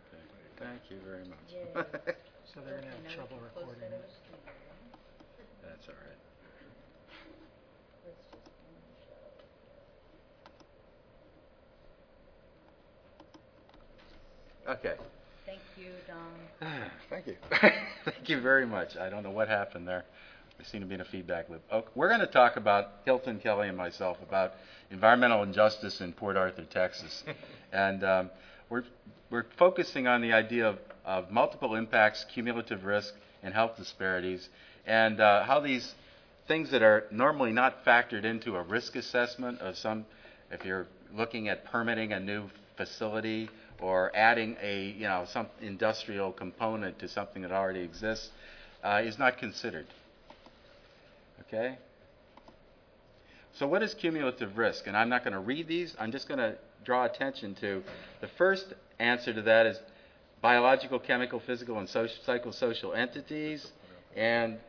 Thank you very much. Yay. So they're going to have trouble recording it. That's all right. Let's just end the show. Okay. Thank you, Don. Thank you. Thank you very much. I don't know what happened there. We seem to be in a feedback loop. Okay, we're going to talk about, Hilton, Kelly, and myself, about environmental injustice in Port Arthur, Texas. And we're focusing on the idea of multiple impacts, cumulative risk, and health disparities, and how these things that are normally not factored into a risk assessment of some, if you're looking at permitting a new facility or adding some industrial component to something that already exists, is not considered. Okay? So what is cumulative risk? And I'm not going to read these. I'm just going to draw attention to the first answer to that is biological, chemical, physical, and psychosocial entities, and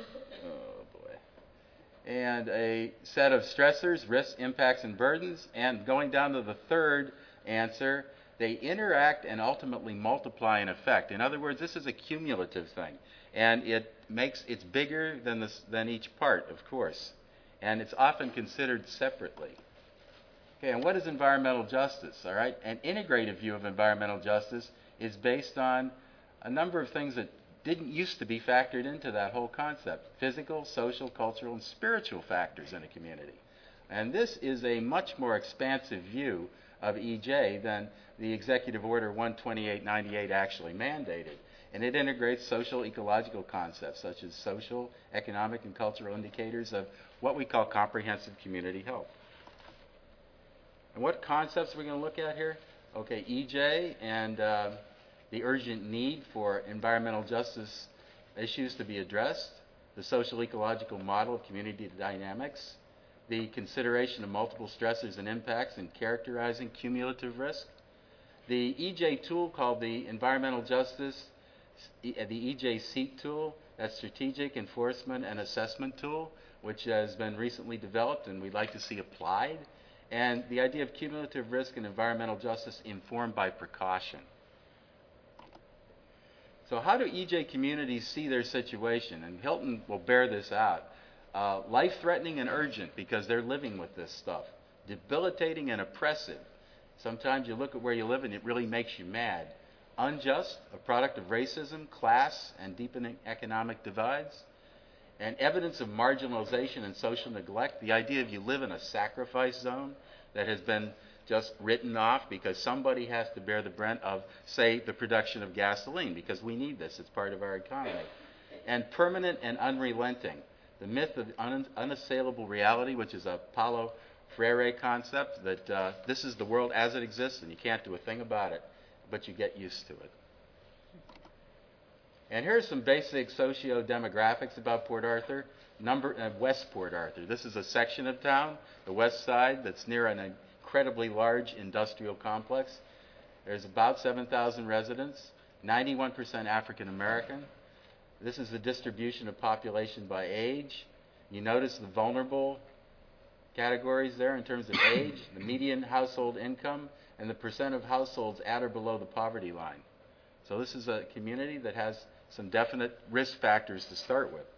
and a set of stressors, risks, impacts, and burdens. And going down to the third answer, they interact and ultimately multiply an effect. In other words, this is a cumulative thing, and it's bigger than each part, of course, and it's often considered separately. Okay, and what is environmental justice? All right, an integrative view of environmental justice is based on a number of things that didn't used to be factored into that whole concept: physical, social, cultural, and spiritual factors in a community. And this is a much more expansive view of EJ than the Executive Order 12898 actually mandated. And it integrates social ecological concepts such as social, economic, and cultural indicators of what we call comprehensive community health. And what concepts are we going to look at here? Okay, EJ and the urgent need for environmental justice issues to be addressed, the social ecological model of community dynamics, the consideration of multiple stressors and impacts in characterizing cumulative risk, the EJ tool called the Environmental Justice, the EJ SEAT tool, that's Strategic Enforcement and Assessment Tool, which has been recently developed and we'd like to see applied, and the idea of cumulative risk and environmental justice informed by precaution. So how do EJ communities see their situation? And Hilton will bear this out. Life-threatening and urgent because they're living with this stuff. Debilitating and oppressive. Sometimes you look at where you live and it really makes you mad. Unjust, a product of racism, class, and deepening economic divides. And evidence of marginalization and social neglect. The idea of you live in a sacrifice zone that has been just written off because somebody has to bear the brunt of, say, the production of gasoline, because we need this. It's part of our economy. And permanent and unrelenting. The myth of unassailable reality, which is a Paulo Freire concept, that this is the world as it exists and you can't do a thing about it, but you get used to it. And here's some basic socio-demographics about Port Arthur. West Port Arthur. This is a section of town, the west side, that's near an incredibly large industrial complex. There's about 7,000 residents, 91% African American. This is the distribution of population by age. You notice the vulnerable categories there in terms of age, the median household income, and the percent of households at or below the poverty line. So this is a community that has some definite risk factors to start with.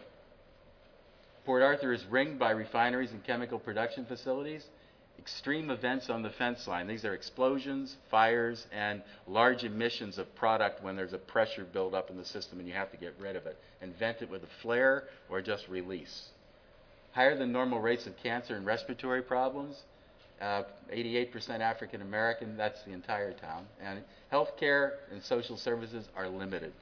Port Arthur is ringed by refineries and chemical production facilities. Extreme events on the fence line. These are explosions, fires, and large emissions of product when there's a pressure buildup in the system and you have to get rid of it and vent it with a flare or just release. Higher than normal rates of cancer and respiratory problems. 88% African American, that's the entire town. And healthcare and social services are limited.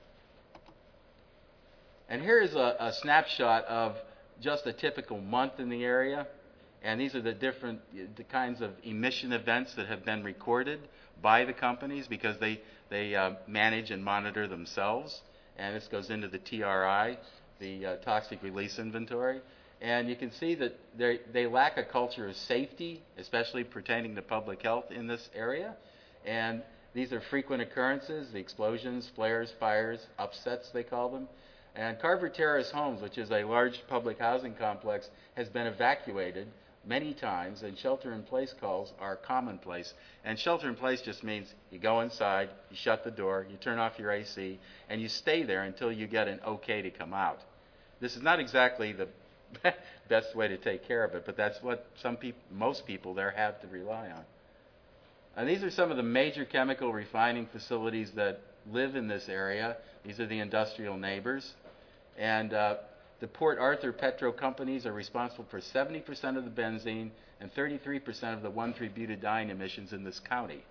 And here is a snapshot of just a typical month in the area. And these are the kinds of emission events that have been recorded by the companies because they manage and monitor themselves. And this goes into the TRI, the Toxic Release Inventory. And you can see that they lack a culture of safety, especially pertaining to public health in this area. And these are frequent occurrences, the explosions, flares, fires, upsets they call them. And Carver Terrace Homes, which is a large public housing complex, has been evacuated many times, and shelter-in-place calls are commonplace. And shelter-in-place just means you go inside, you shut the door, you turn off your AC, and you stay there until you get an okay to come out. This is not exactly the best way to take care of it, but that's what most people there have to rely on. And these are some of the major chemical refining facilities that live in this area. These are the industrial neighbors. And the Port Arthur Petro companies are responsible for 70% of the benzene and 33% of the 1,3-butadiene emissions in this county.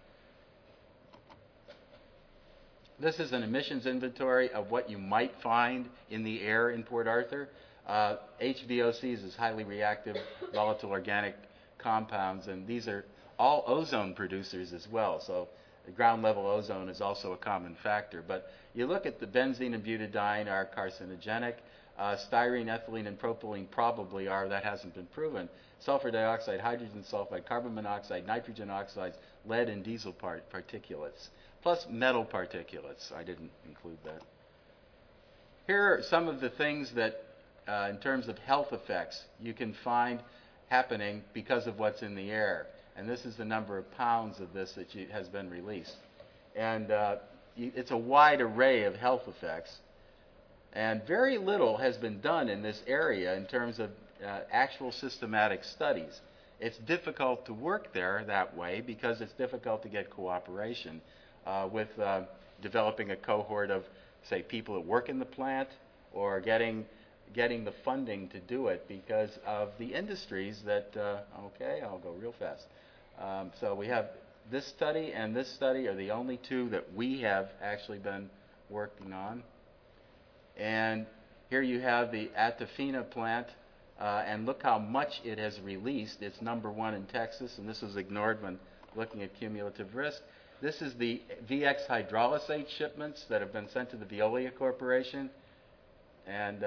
This is an emissions inventory of what you might find in the air in Port Arthur. HVOCs is highly reactive volatile organic compounds, and these are all ozone producers as well. So the ground level ozone is also a common factor. But you look at the benzene and butadiene are carcinogenic. Styrene, ethylene, and propylene probably are. That hasn't been proven. Sulfur dioxide, hydrogen sulfide, carbon monoxide, nitrogen oxides, lead and diesel particulates, plus metal particulates. I didn't include that. Here are some of the things that, in terms of health effects, you can find happening because of what's in the air. And this is the number of pounds of this that has been released. And it's a wide array of health effects. And very little has been done in this area in terms of actual systematic studies. It's difficult to work there that way because it's difficult to get cooperation with developing a cohort of, say, people that work in the plant or getting the funding to do it because of the industries that, okay, I'll go real fast. So we have this study and this study are the only two that we have actually been working on. And here you have the Atafina plant, and look how much it has released. It's number one in Texas, and this was ignored when looking at cumulative risk. This is the VX hydrolysate shipments that have been sent to the Veolia Corporation, and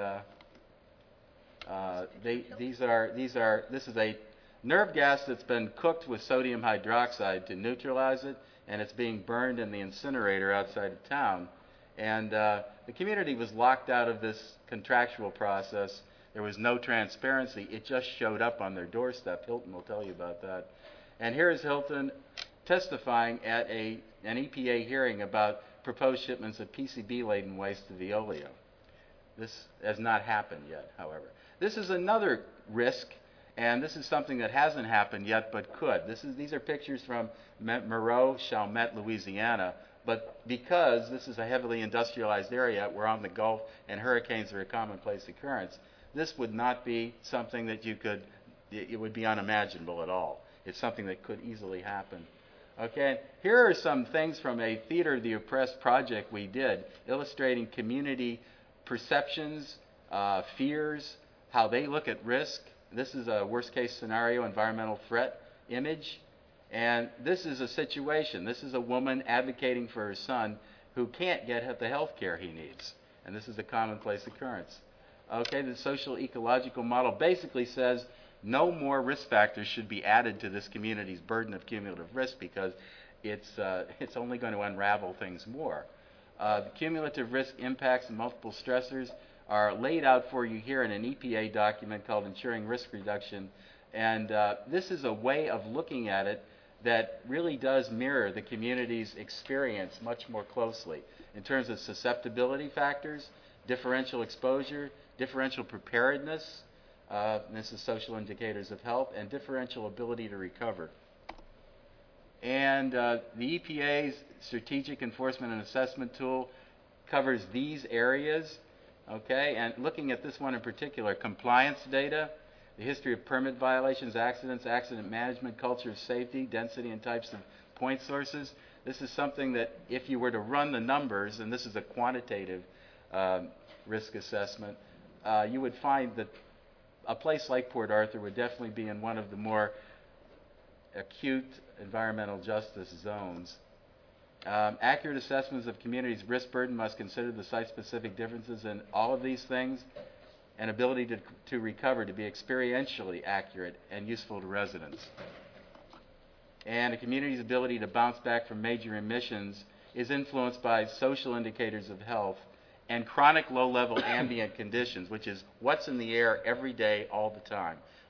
this is a nerve gas that's been cooked with sodium hydroxide to neutralize it, and it's being burned in the incinerator outside of town. And the community was locked out of this contractual process. There was no transparency. It just showed up on their doorstep. Hilton will tell you about that. And here is Hilton testifying at an EPA hearing about proposed shipments of PCB-laden waste to Veolia. This has not happened yet, however. This is another risk, and this is something that hasn't happened yet but could. These are pictures from Moreau, Chalmette, Louisiana. But because this is a heavily industrialized area, we're on the Gulf, and hurricanes are a commonplace occurrence, this would not be something that it would be unimaginable at all. It's something that could easily happen. Okay, here are some things from a Theater of the Oppressed project we did, illustrating community perceptions, fears, how they look at risk. This is a worst-case scenario environmental threat image. And this is a situation. This is a woman advocating for her son who can't get the health care he needs. And this is a commonplace occurrence. Okay, the social ecological model basically says no more risk factors should be added to this community's burden of cumulative risk because it's only going to unravel things more. The cumulative risk impacts and multiple stressors are laid out for you here in an EPA document called Ensuring Risk Reduction. And this is a way of looking at it that really does mirror the community's experience much more closely in terms of susceptibility factors, differential exposure, differential preparedness, this is social indicators of health, and differential ability to recover. And the EPA's Strategic Enforcement and Assessment Tool covers these areas, okay? And looking at this one in particular, compliance data, the history of permit violations, accidents, accident management, culture of safety, density and types of point sources. This is something that if you were to run the numbers, and this is a quantitative risk assessment, you would find that a place like Port Arthur would definitely be in one of the more acute environmental justice zones. Accurate assessments of communities' risk burden must consider the site-specific differences in all of these things and ability to recover to be experientially accurate and useful to residents. And a community's ability to bounce back from major emissions is influenced by social indicators of health and chronic low-level ambient conditions, which is what's in the air every day, all the time.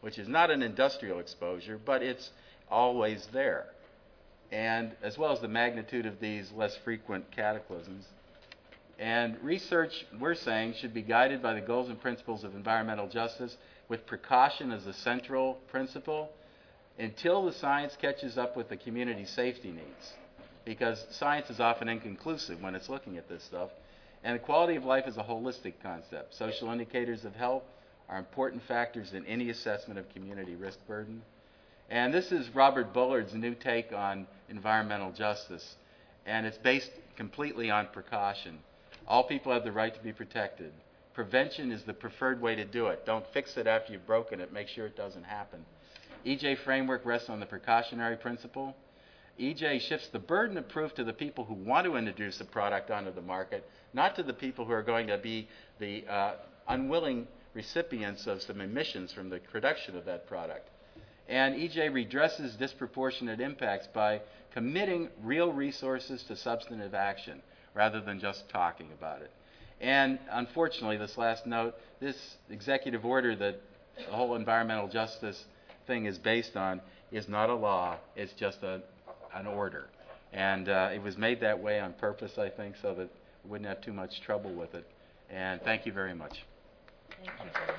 which is not an industrial exposure, but it's always there. And as well as the magnitude of these less frequent cataclysms. And research, we're saying, should be guided by the goals and principles of environmental justice with precaution as a central principle until the science catches up with the community safety needs. Because science is often inconclusive when it's looking at this stuff. And the quality of life is a holistic concept. Social indicators of health are important factors in any assessment of community risk burden. And this is Robert Bullard's new take on environmental justice. And it's based completely on precaution. All people have the right to be protected. Prevention is the preferred way to do it. Don't fix it after you've broken it. Make sure it doesn't happen. EJ framework rests on the precautionary principle. EJ shifts the burden of proof to the people who want to introduce a product onto the market, not to the people who are going to be the unwilling recipients of some emissions from the production of that product. And EJ redresses disproportionate impacts by committing real resources to substantive action rather than just talking about it. And unfortunately, this last note, this executive order that the whole environmental justice thing is based on is not a law, it's just an order. And it was made that way on purpose, I think, so that we wouldn't have too much trouble with it. And thank you very much. Thank you, John.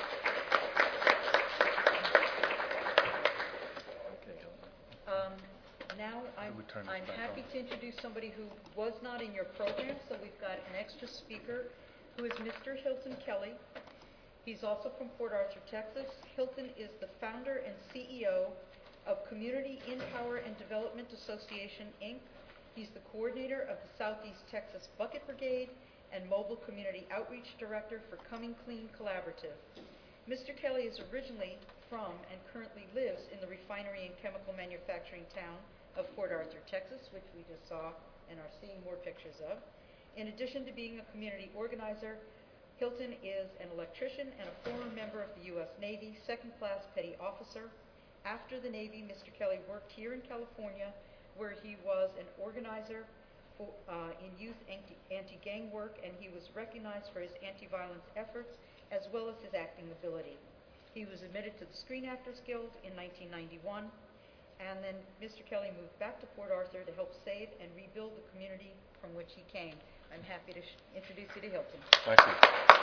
Now I'm happy to introduce somebody who was not in your program, so we've got an extra speaker who is Mr. Hilton Kelly. He's also from Port Arthur, Texas. Hilton is the founder and CEO of Community Empower and Development Association, Inc. He's the coordinator of the Southeast Texas Bucket Brigade and Mobile Community Outreach Director for Coming Clean Collaborative. Mr. Kelly is originally from and currently lives in the refinery and chemical manufacturing town of Port Arthur, Texas, which we just saw and are seeing more pictures of. In addition to being a community organizer, Hilton is an electrician and a former member of the U.S. Navy, second-class petty officer. After the Navy, Mr. Kelly worked here in California, where he was an organizer in youth anti-gang work, and he was recognized for his anti-violence efforts as well as his acting ability. He was admitted to the Screen Actors Guild in 1991, and then Mr. Kelly moved back to Port Arthur to help save and rebuild the community from which he came. I'm happy to introduce you to Hilton. Thank you.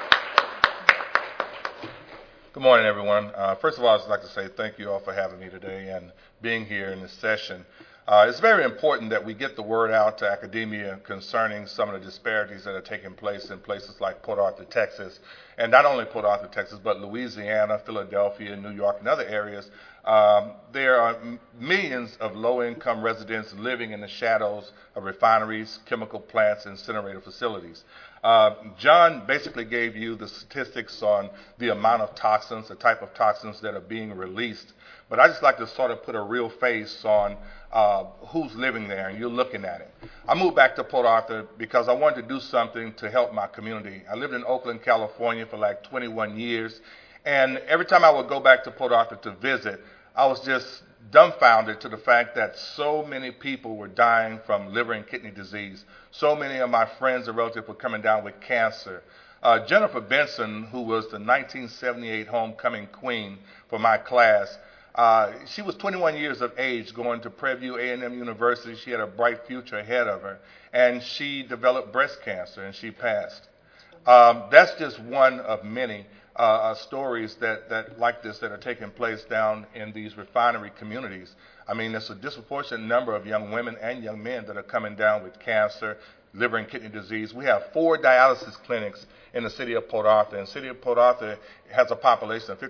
Good morning, everyone. First of all, I'd just like to say thank you all for having me today and being here in this session. It's very important that we get the word out to academia concerning some of the disparities that are taking place in places like Port Arthur, Texas, and not only Port Arthur, Texas, but Louisiana, Philadelphia, New York, and other areas. There are millions of low-income residents living in the shadows of refineries, chemical plants, and incinerator facilities. John basically gave you the statistics on the amount of toxins, the type of toxins that are being released. But I just like to sort of put a real face on who's living there, and you're looking at it. I moved back to Port Arthur because I wanted to do something to help my community. I lived in Oakland, California for like 21 years, and every time I would go back to Port Arthur to visit, I was just dumbfounded to the fact that so many people were dying from liver and kidney disease. So many of my friends and relatives were coming down with cancer. Jennifer Benson, who was the 1978 homecoming queen for my class, she was 21 years of age going to Prairie View A&M University. She had a bright future ahead of her, and she developed breast cancer, and she passed. That's just one of many stories that like this that are taking place down in these refinery communities. I mean, there's a disproportionate number of young women and young men that are coming down with cancer, liver and kidney disease. We have 4 dialysis clinics in the city of Port Arthur, and the city of Port Arthur has a population of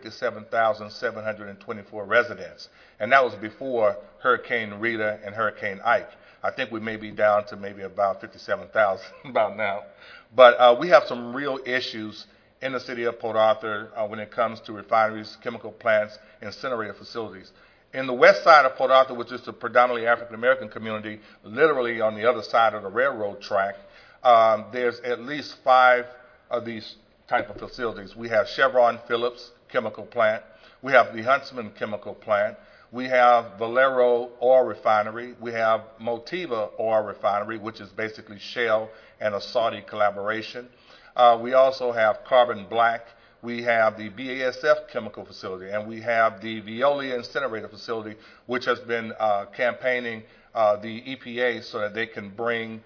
57,724 residents, and that was before Hurricane Rita and Hurricane Ike. I think we may be down to maybe about 57,000 about now. But we have some real issues in the city of Port Arthur when it comes to refineries, chemical plants, incinerator facilities. In the west side of Port Arthur, which is the predominantly African-American community, literally on the other side of the railroad track, there's at least 5 of these type of facilities. We have Chevron Phillips chemical plant. We have the Huntsman chemical plant. We have Valero oil refinery. We have Motiva oil refinery, which is basically Shell and a Saudi collaboration. We also have Carbon Black, we have the BASF chemical facility, and we have the Veolia incinerator facility, which has been campaigning the EPA so that they can bring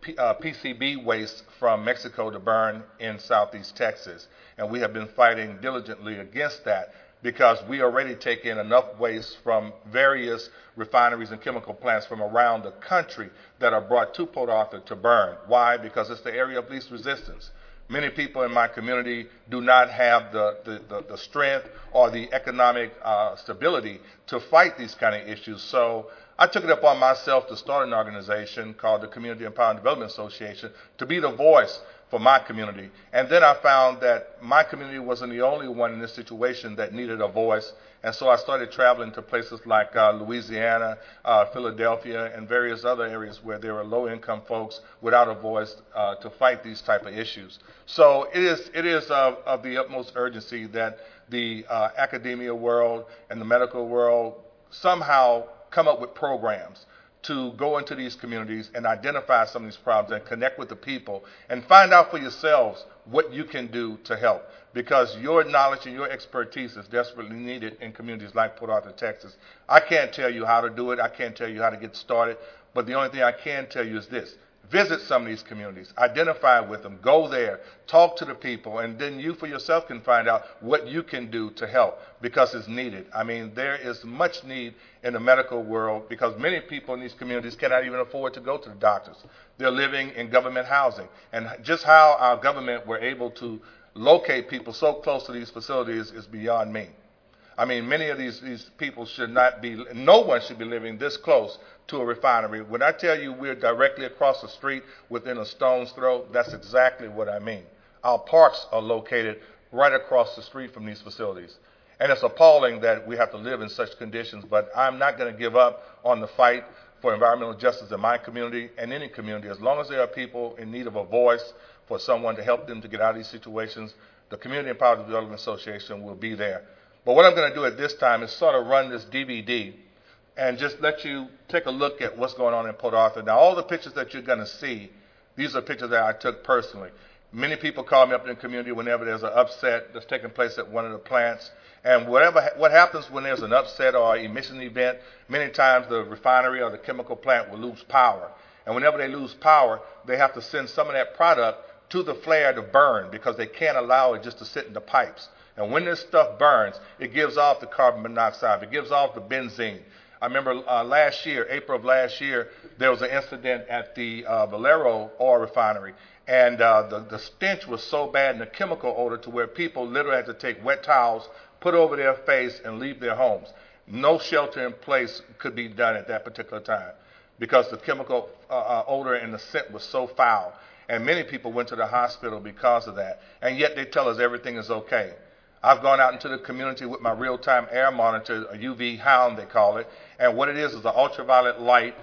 PCB waste from Mexico to burn in southeast Texas. And we have been fighting diligently against that because we already take in enough waste from various refineries and chemical plants from around the country that are brought to Port Arthur to burn. Why? Because it's the area of least resistance. Many people in my community do not have the strength or the economic stability to fight these kind of issues. So I took it upon myself to start an organization called the Community Empowerment Development Association to be the voice for my community. And then I found that my community wasn't the only one in this situation that needed a voice. And so I started traveling to places like Louisiana, Philadelphia, and various other areas where there were low-income folks without a voice to fight these type of issues. So it is of the utmost urgency that the academia world and the medical world somehow come up with programs to go into these communities and identify some of these problems and connect with the people and find out for yourselves what you can do to help, because your knowledge and your expertise is desperately needed in communities like Port Arthur, Texas. I can't tell you how to do it. I can't tell you how to get started, but the only thing I can tell you is this. Visit some of these communities, identify with them, go there, talk to the people, and then you for yourself can find out what you can do to help, because it's needed. I mean, there is much need in the medical world because many people in these communities cannot even afford to go to the doctors. They're living in government housing. And just how our government were able to locate people so close to these facilities is beyond me. I mean, many of these people should not be, no one should be living this close to a refinery. When I tell you we're directly across the street within a stone's throw, that's exactly what I mean. Our parks are located right across the street from these facilities. And it's appalling that we have to live in such conditions, but I'm not going to give up on the fight for environmental justice in my community and any community. As long as there are people in need of a voice for someone to help them to get out of these situations, the Community Empowerment Development Association will be there. But what I'm going to do at this time is sort of run this DVD and just let you take a look at what's going on in Port Arthur. Now, all the pictures that you're going to see, these are pictures that I took personally. Many people call me up in the community whenever there's an upset that's taking place at one of the plants. And what happens when there's an upset or emission event, many times the refinery or the chemical plant will lose power. And whenever they lose power, they have to send some of that product to the flare to burn because they can't allow it just to sit in the pipes. And when this stuff burns, it gives off the carbon monoxide. It gives off the benzene. I remember last year, April of last year, there was an incident at the Valero oil refinery. And the stench was so bad and the chemical odor to where people literally had to take wet towels, put over their face, and leave their homes. No shelter in place could be done at that particular time because the chemical odor and the scent was so foul. And many people went to the hospital because of that. And yet they tell us everything is okay. I've gone out into the community with my real-time air monitor, a UV hound they call it, and what it is an ultraviolet light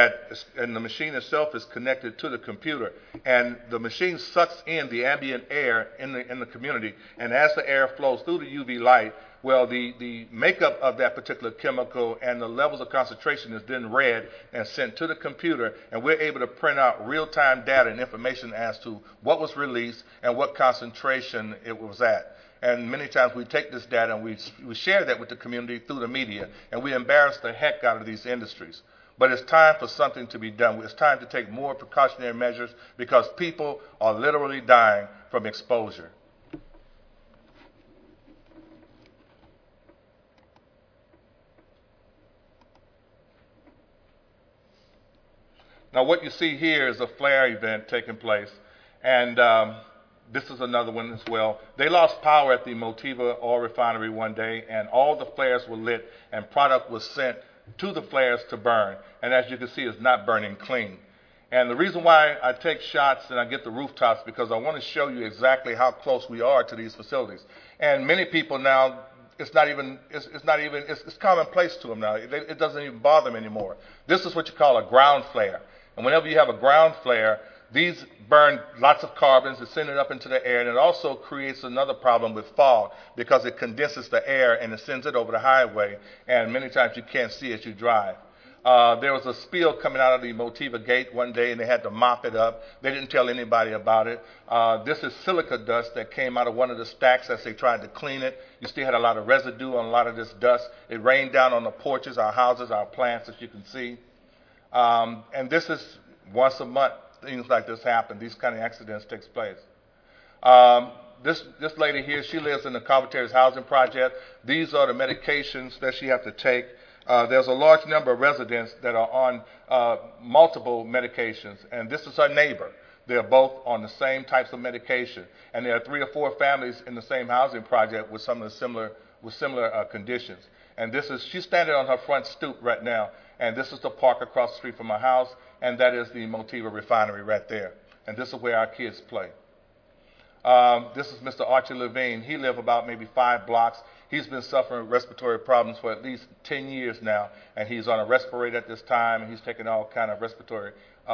and the machine itself is connected to the computer, and the machine sucks in the ambient air in the community, and as the air flows through the UV light, well, the makeup of that particular chemical and the levels of concentration is then read and sent to the computer, and we're able to print out real-time data and information as to what was released and what concentration it was at. And many times we take this data and we share that with the community through the media, and we embarrass the heck out of these industries. But it's time for something to be done. It's time to take more precautionary measures because people are literally dying from exposure. Now what you see here is a flare event taking place, and this is another one as well. They lost power at the Motiva oil refinery one day, and all the flares were lit, and product was sent to the flares to burn. And as you can see, it's not burning clean. And the reason why I take shots and I get the rooftops because I want to show you exactly how close we are to these facilities. And many people now, it's commonplace to them now. It doesn't even bother them anymore. This is what you call a ground flare. And whenever you have a ground flare, these burn lots of carbons, it sends it up into the air, and it also creates another problem with fog because it condenses the air and it sends it over the highway, and many times you can't see as you drive. There was a spill coming out of the Motiva gate one day, and they had to mop it up. They didn't tell anybody about it. This is silica dust that came out of one of the stacks as they tried to clean it. You still had a lot of residue on a lot of this dust. It rained down on the porches, our houses, our plants, as you can see. And this is once a month, things like this happen. These kind of accidents take place. This lady here, she lives in the Carpenters Housing Project. These are the medications that she has to take. There's a large number of residents that are on multiple medications, and this is her neighbor. They're both on the same types of medication, and there are 3 or 4 families in the same housing project with some of the similar conditions. And she's standing on her front stoop right now, and this is the park across the street from my house, and that is the Motiva refinery right there. And this is where our kids play. This is Mr. Archie Levine. He lives about maybe 5 blocks. He's been suffering respiratory problems for at least 10 years now, and he's on a respirator at this time, and he's taking all kind of respiratory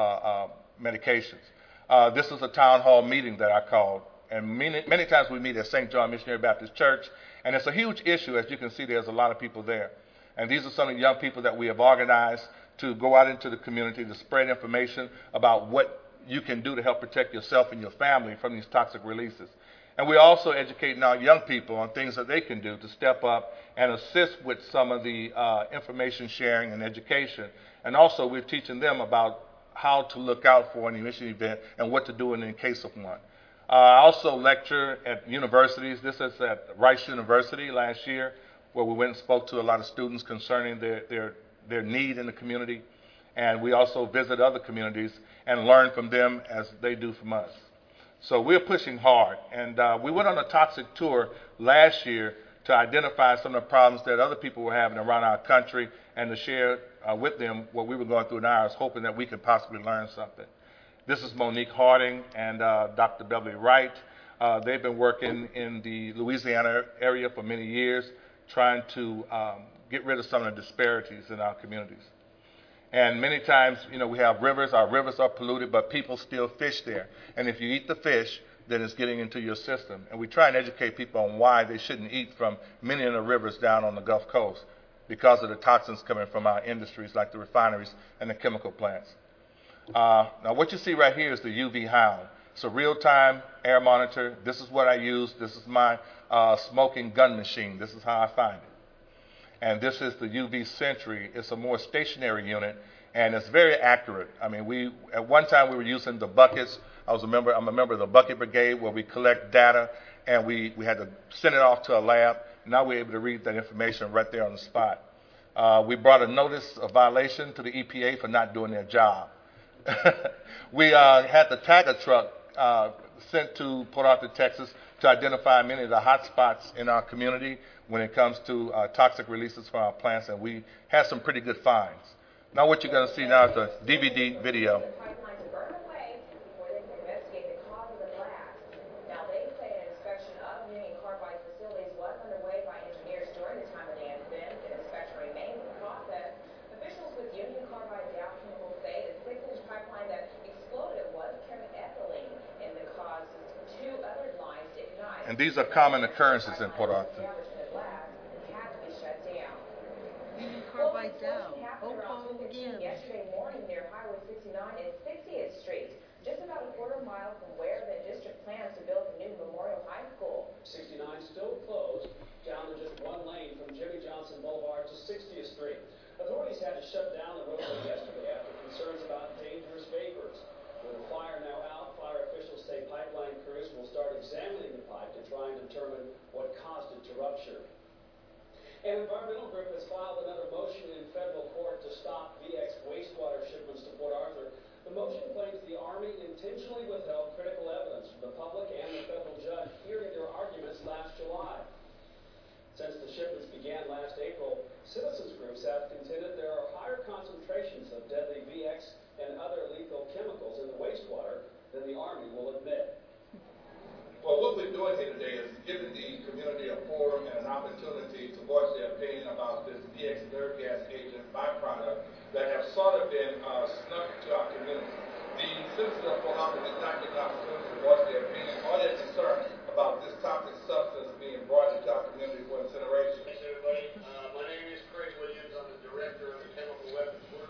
medications. This is a town hall meeting that I called, and many times we meet at St. John Missionary Baptist Church, and it's a huge issue. As you can see, there's a lot of people there. And these are some of the young people that we have organized to go out into the community to spread information about what you can do to help protect yourself and your family from these toxic releases. And we're also educating our young people on things that they can do to step up and assist with some of the information sharing and education. And also we're teaching them about how to look out for an emission event and what to do in case of one. I also lecture at universities. This is at Rice University last year, where we went and spoke to a lot of students concerning their need in the community. And we also visit other communities and learn from them as they do from us. So we're pushing hard. And we went on a toxic tour last year to identify some of the problems that other people were having around our country and to share with them what we were going through in ours, hoping that we could possibly learn something. This is Monique Harding and Dr. Beverly Wright. They've been working in the Louisiana area for many years, trying to get rid of some of the disparities in our communities. And many times, we have rivers. Our rivers are polluted, but people still fish there. And if you eat the fish, then it's getting into your system. And we try and educate people on why they shouldn't eat from many of the rivers down on the Gulf Coast because of the toxins coming from our industries like the refineries and the chemical plants. Now, what you see right here is the UV Hound. It's a real-time air monitor. This is what I use. This is my smoking gun machine. This is how I find it. And this is the UV Sentry. It's a more stationary unit, and it's very accurate. I mean, at one time we were using the buckets. I'm a member of the Bucket Brigade, where we collect data, and we had to send it off to a lab. Now we're able to read that information right there on the spot. We brought a notice of violation to the EPA for not doing their job. We had the Tiger truck sent to Port Arthur, Texas, to identify many of the hot spots in our community when it comes to toxic releases from our plants, and we had some pretty good finds. Now what you're going to see now is a DVD video. And these are common occurrences in Port Arthur. Union Carbide down. Opal again. Yesterday morning near Highway 69 and 60th Street, just about a quarter mile from where the district plans to build a new Memorial High School. 69 still closed, down to just one lane from Jimmy Johnson Boulevard to 60th Street. Authorities had to shut down the roadway yesterday after concerns about dangerous vapors. With the fire now out, fire officials say pipeline crews will start examining the pipe to try and determine what caused it to rupture. An environmental group has filed another motion in federal court to stop VX wastewater shipments to Port Arthur. The motion claims the Army intentionally withheld critical evidence from the public and the federal judge hearing their arguments last July. Since the shipments began last April, citizens groups have contended there are higher concentrations of deadly VX and other lethal chemicals in the wastewater than the Army will admit. Well, what we're doing here today is giving the community a forum and an opportunity to voice their opinion about this VX nerve gas agent byproduct that have sort of been snuck into our community. The citizens of Port Arthur did not get an opportunity to voice their opinion or their concern about this toxic substance being brought into our community for incineration. Thanks, everybody. My name is Craig Williams. I'm the director of the Chemical Weapons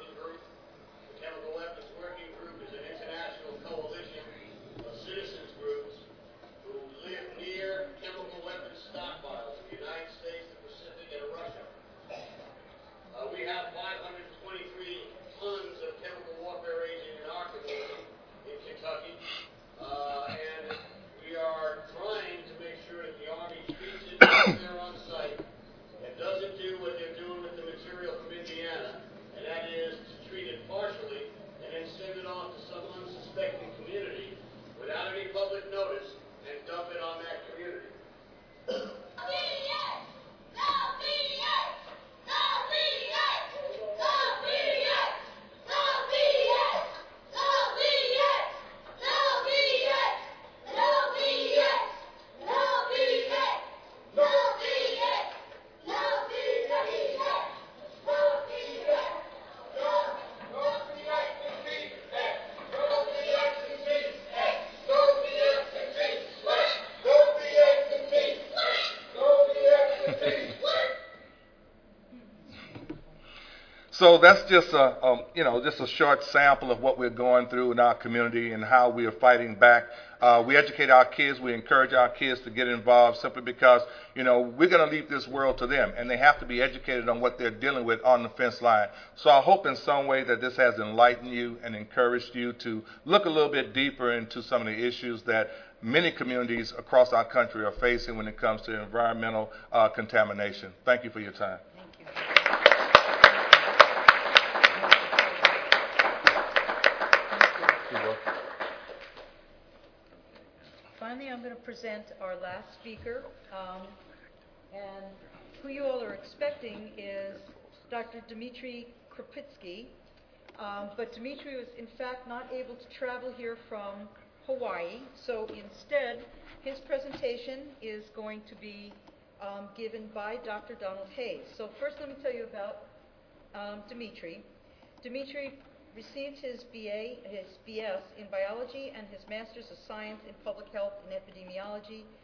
So that's just just a short sample of what we're going through in our community and how we are fighting back. We educate our kids. We encourage our kids to get involved simply because, we're going to leave this world to them, and they have to be educated on what they're dealing with on the fence line. So I hope in some way that this has enlightened you and encouraged you to look a little bit deeper into some of the issues that many communities across our country are facing when it comes to environmental contamination. Thank you for your time. Thank you. Finally, I'm going to present our last speaker, and who you all are expecting is Dr. Dmitry Krupitsky, but Dmitry was in fact not able to travel here from Hawaii, so instead his presentation is going to be given by Dr. Donald Hayes. So first let me tell you about Dmitry. Dmitry received his BS in biology and his Master's of Science in Public Health and Epidemiology